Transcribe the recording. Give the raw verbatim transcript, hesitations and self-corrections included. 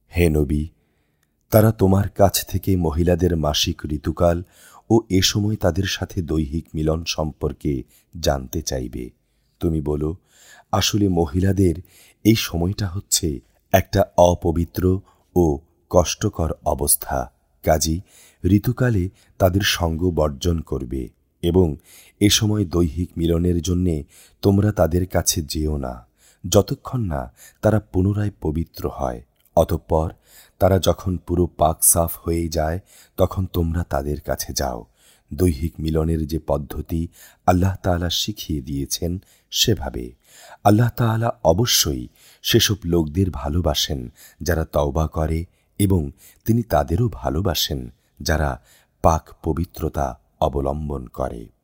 হে নবী, তারা তোমার কাছ থেকে মহিলাদের মাসিক ঋতুকাল ও এ সময় তাদের সাথে দৈহিক মিলন সম্পর্কে জানতে চাইবে। তুমি বলো, আসলে মহিলাদের এই সময়টা হচ্ছে একটা অপবিত্র ও কষ্টকর অবস্থা। কাজী ঋতুকালে তাদের সঙ্গ বর্জন করবে এবং এ সময় দৈহিক মিলনের জন্যে তোমরা তাদের কাছে যেও না, যতক্ষণ না তারা পুনরায় পবিত্র হয়। অতঃপর তারা যখন পুরো পাক সাফ হয়ে যায়, তখন তোমরা তাদের কাছে যাও। দৈহিক মিলনের যে পদ্ধতি আল্লাহ তাআলা শিখিয়ে দিয়েছেন, সেভাবে। আল্লাহ তাআলা অবশ্যই সেসব লোকদের ভালোবাসেন যারা তওবা করে, এবং তিনি তাদেরও ভালোবাসেন যারা পাক পবিত্রতা অবলম্বন করে।